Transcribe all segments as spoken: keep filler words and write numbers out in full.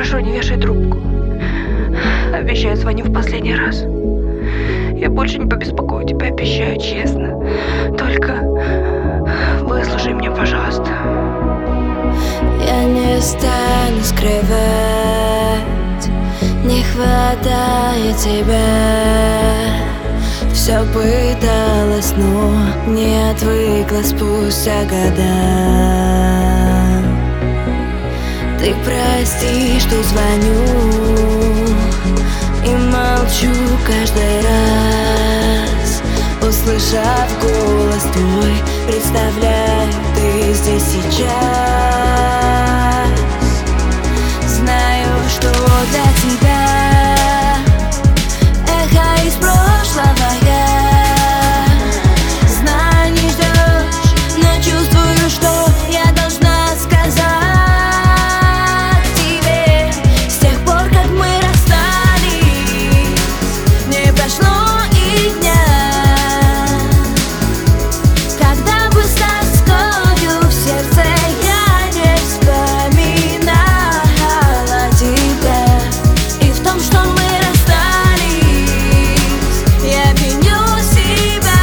Прошу, не вешай трубку. Обещаю, звоню в последний раз. Я больше не побеспокою тебя, обещаю, честно. Только выслушай меня, пожалуйста. Я не стану скрывать, не хватает тебя. Все пыталась, но не отвыкла спустя года. Ты прости, что звоню и молчу каждый раз, услышав голос твой, представляю, ты здесь сейчас. Знаю, что для тебя эхо из прошлого я. Знаю, не ждешь, но чувствую, что я должна сказать тебе. С тех пор, как мы расстались, не прошло и дня, когда бы с тоскою в сердце я не вспоминала тебя. И в том, что мы я виню себя.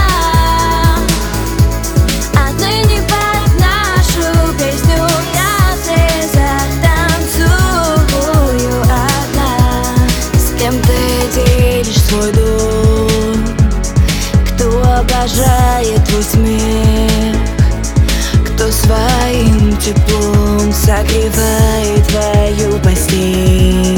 Отныне под нашу песню я в слезах танцую одна. С кем ты делишь свой дом, кто обожает твой смех, кто своим теплом согревает твою постель.